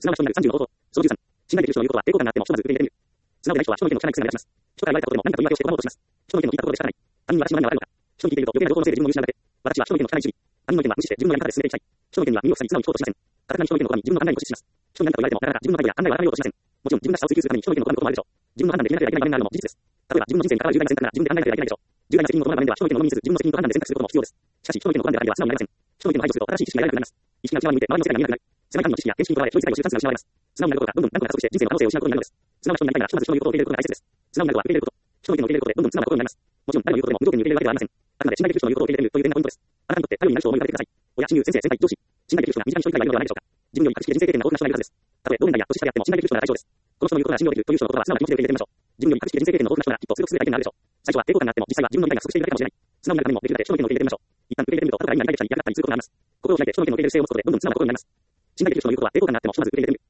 すなわち人になる30の方法。その13。信頼できる人の言うことは抵抗感があってもひとまず受け入れてみる。すなわちない人は人の意見の汚いくせになります。人から言われたことでも何かと言い訳をして拒もうとします。人の意見を聞いたことで仕方ない。他人に私の何が悪いのか。人に聞いていると余計な情報のせいで自分の見失って、私は人の意見の汚い主義。他人の意見は無視して自分のやり方で進めていきたい。人の意見には耳を塞ぎ素直に聞こうとしません。かたくなに人の意見のことに自分の考えに固執します。人に何かと言われてもなかなか自分の態度や考えを改めようとしません。もちろん自分らしさを追求するために人の意見を拒むこともあるでしょう。自分の判断で決めなければいけない場面があるのも事実です。例えば自分の人生に関わる重大な選択なら自分で考えなければいけないでしょう。重大な責任を伴う場面では人の意見のみにせず自分の責任と判断で選択することも必要です。しかし人の意見の拒んでばかりでは素直になりません。人の意見を排除すると正しい知識が得られなくなります。意識が内側に向いて周りの世界が見えなくなり、狭い範囲の知識や見識にとらわれ、人自体を知るチャンスが失われます。素直になることがどんどん難度が加速して人生の可能性を失うことになるのです。素直な人になりたいならひとまず人の言うことを受け入れることが大切です。素直になるとは受け入れること。人の意見を受け入れることでどんどん素直なことになります。もちろん誰の言うことでも無条件に受け入れるわけではありません。あくまで信頼できる人の言うことを受け入れるという点がポイントです。あなたにとって頼りになる人を思い浮かべてください。親、親友、先生、先輩、上司。信頼できる人が身近に一人くらいいるのではないでしょうか。自分より格式で人生経験が豊富な人がいるはずです。たとえ同年代や年下であっても信頼できる人なら大丈夫です。この人の言うことが信用できるという人の言葉は素直な気持ちで受け入れてみましょう。自分より格式で人生経験の豊富な人ならきっと強くするだけになるでしょう。最初は抵抗感があっても実際は自分の理解が不足しているだけかもしれない。素直になるためにもできるだけ人の意見を受け入れてみましょう。一旦受け入れてみると後から意味ない大事に役立ったりすることがあります。心を開いて人の意見を受け入れる姿勢を持つことでどんどん素直な心になります。信頼できる人の言うことは抵抗感があってもひとまず受け入れてみる。